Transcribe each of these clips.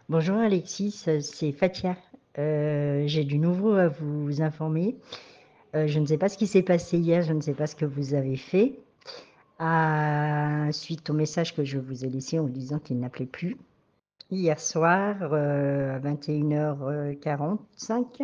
Bonjour Alexis, c'est Fatia. J'ai du nouveau à vous informer. Je ne sais pas ce qui s'est passé hier, je ne sais pas ce que vous avez fait. Suite au message que je vous ai laissé en vous disant qu'il n'appelait plus. Hier soir, à 21h45,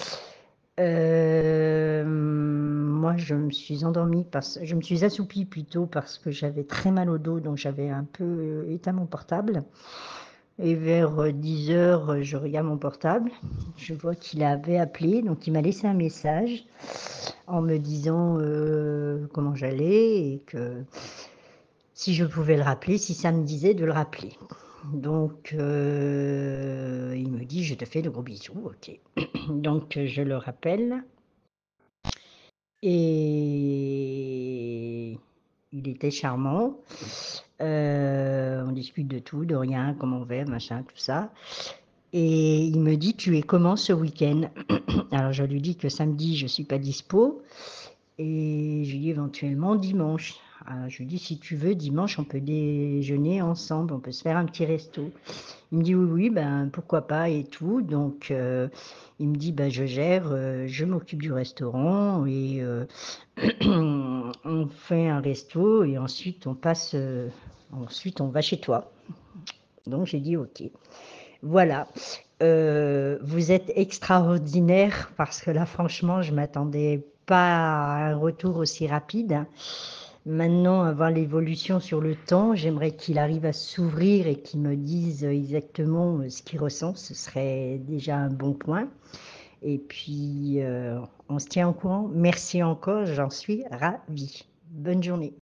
moi je me suis endormie, je me suis assoupie plutôt parce que j'avais très mal au dos, donc j'avais un peu éteint mon portable. Et vers 10h, je regarde mon portable, je vois qu'il avait appelé, donc il m'a laissé un message en me disant comment j'allais et que si je pouvais le rappeler, si ça me disait de le rappeler. Donc il me dit je te fais de gros bisous, ok. Donc je le rappelle et il était charmant. On discute de tout, de rien, comment on va, machin, tout ça. Et il me dit, tu es comment ce week-end? Alors je lui dis que samedi, je ne suis pas dispo. Et je lui dis éventuellement dimanche. Alors je lui dis, si tu veux, dimanche, on peut déjeuner ensemble, on peut se faire un petit resto. Il me dit, oui, oui, ben, pourquoi pas et tout. Donc il me dit, ben, je gère, je m'occupe du restaurant et on fait un resto et ensuite ensuite on va chez toi. Donc j'ai dit, ok. Voilà. Vous êtes extraordinaire parce que là, franchement, je ne m'attendais pas à un retour aussi rapide. Maintenant, avoir l'évolution sur le temps, j'aimerais qu'il arrive à s'ouvrir et qu'il me dise exactement ce qu'il ressent. Ce serait déjà un bon point. Et puis, on se tient au courant. Merci encore, j'en suis ravie. Bonne journée.